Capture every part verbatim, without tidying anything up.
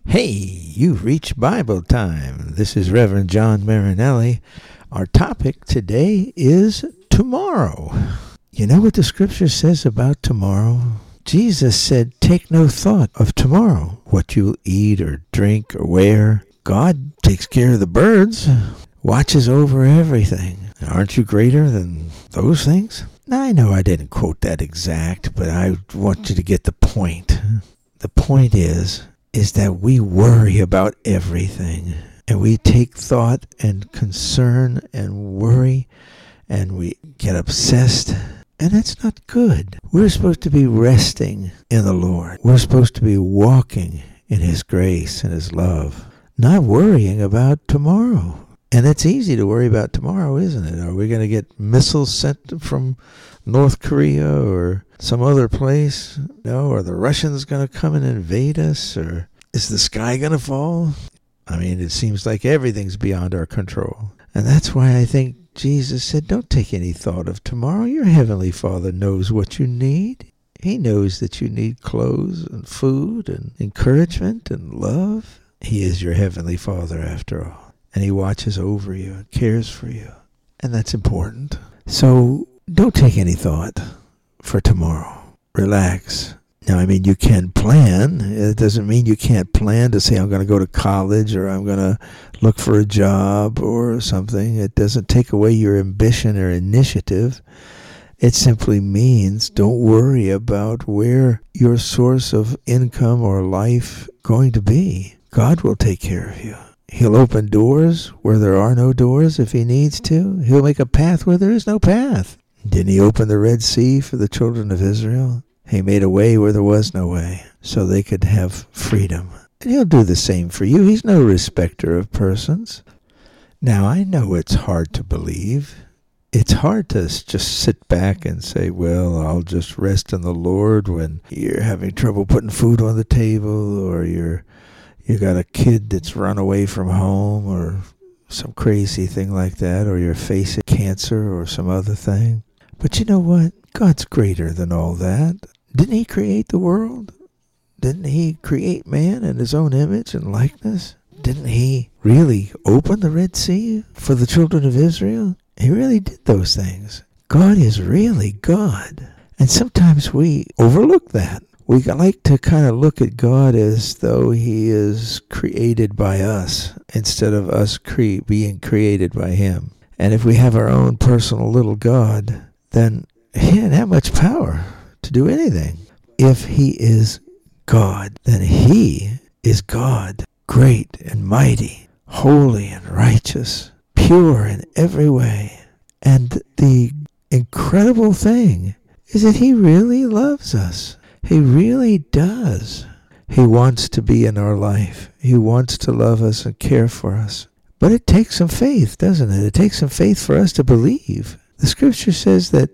Hey, you've reached Bible time. This is Reverend John Marinelli. Our topic today is tomorrow. You know what the scripture says about tomorrow? Jesus said, take no thought of tomorrow, what you'll eat or drink or wear. God takes care of the birds, watches over everything. Aren't you greater than those things? Now, I know I didn't quote that exact, but I want you to get the point. The point is, is that we worry about everything. And we take thought and concern and worry, and we get obsessed. And that's not good. We're supposed to be resting in the Lord. We're supposed to be walking in His grace and His love, not worrying about tomorrow. And it's easy to worry about tomorrow, isn't it? Are we going to get missiles sent from North Korea or some other place? No, are the Russians going to come and invade us? Or is the sky going to fall? I mean, it seems like everything's beyond our control. And that's why I think Jesus said, don't take any thought of tomorrow. Your Heavenly Father knows what you need. He knows that you need clothes and food and encouragement and love. He is your Heavenly Father after all. And He watches over you and cares for you. And that's important. So don't take any thought for tomorrow. Relax. Now, I mean, you can plan. It doesn't mean you can't plan to say, I'm going to go to college or I'm going to look for a job or something. It doesn't take away your ambition or initiative. It simply means don't worry about where your source of income or life going to be. God will take care of you. He'll open doors where there are no doors if He needs to. He'll make a path where there is no path. Didn't He open the Red Sea for the children of Israel? He made a way where there was no way, so they could have freedom. And He'll do the same for you. He's no respecter of persons. Now, I know it's hard to believe. It's hard to just sit back and say, well, I'll just rest in the Lord when you're having trouble putting food on the table, or you're you got a kid that's run away from home, or some crazy thing like that, or you're facing cancer or some other thing. But you know what? God's greater than all that. Didn't He create the world? Didn't He create man in His own image and likeness? Didn't He really open the Red Sea for the children of Israel? He really did those things. God is really God. And sometimes we overlook that. We like to kind of look at God as though He is created by us instead of us cre- being created by Him. And if we have our own personal little God, then He didn't have much power to do anything. If He is God, then He is God, great and mighty, holy and righteous, pure in every way. And the incredible thing is that He really loves us. He really does. He wants to be in our life. He wants to love us and care for us. But it takes some faith, doesn't it? It takes some faith for us to believe. The scripture says that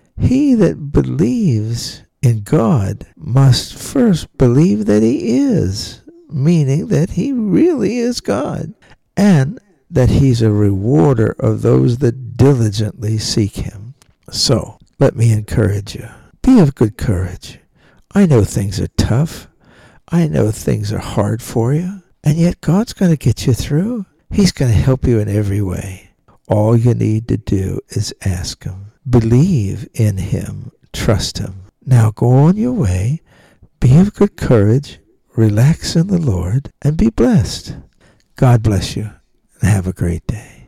he that believes in God must first believe that He is, meaning that He really is God, and that He's a rewarder of those that diligently seek Him. So, let me encourage you. Be of good courage. I know things are tough. I know things are hard for you. And yet God's going to get you through. He's going to help you in every way. All you need to do is ask Him. Believe in Him. Trust Him. Now go on your way. Be of good courage. Relax in the Lord. And be blessed. God bless you. And have a great day.